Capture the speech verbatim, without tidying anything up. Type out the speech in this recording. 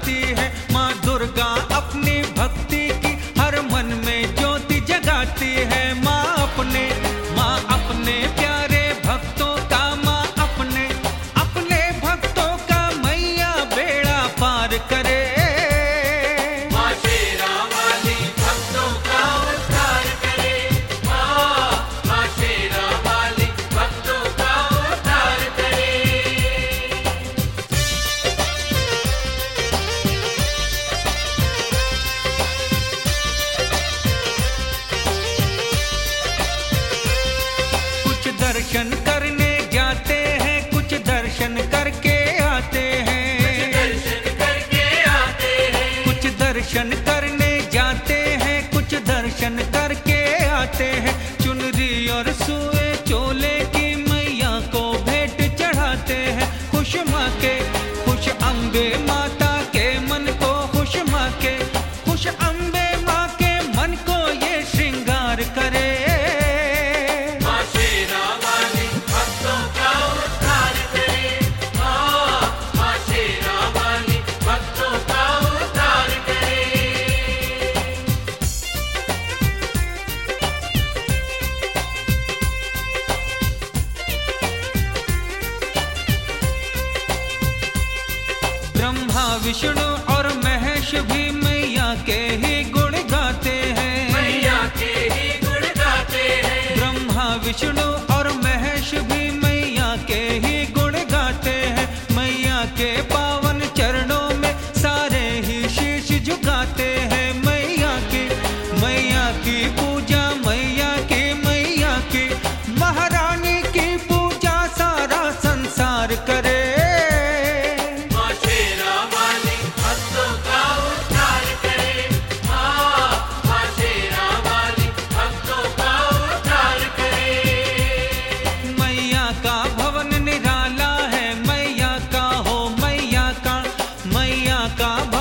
गाती है। माँ दुर्गा अपनी भक्ति की हर मन में ज्योति जगाती है। माँ अपने माँ अपने प्यारे भक्तों का, माँ अपने अपने भक्तों का मैया बेड़ा पार करे। माँ शेरा वाली भक्तों का उद्धार करे। माँ माँ शेरा वाली भक्तों का उद्धार करे। कुछ दर्शन करने जाते हैं, कुछ दर्शन करके आते हैं। दर्शन करके आते हैं। कुछ दर्शन करने जाते हैं, कुछ दर्शन करके आते हैं। चुनरी और सुए चोले की मैया को भेंट चढ़ाते हैं। खुश माँ के खुश अम्बे माता के मन को, खुश माँ के खुश अम्बे माँ के मन को ये श्रृंगार करे। माँ शेरा वाली भक्तों का उद्धार करे। माँ माँ शेरा वाली भक्तों का उद्धार करे। ब्रह्मा विष्णु और महेश भी मैया के ही गुण गाते हैं। मैया के ही गुण गाते हैं। ब्रह्मा विष्णु और महेश भी मैया के ही गुण गाते हैं। मैया के पावन चरणों में सारे ही शीश झुकाते हैं। मैया की मैया की पूजा, मैया की मैया की महारानी की पूजा सारा संसार करे। माँ शेरा वाली भक्तों का उद्धार करे। माँ माँ शेरा वाली भक्तों का उद्धार करे। मैया का भवन निराला है, मैया का हो मैया का मैया का भवन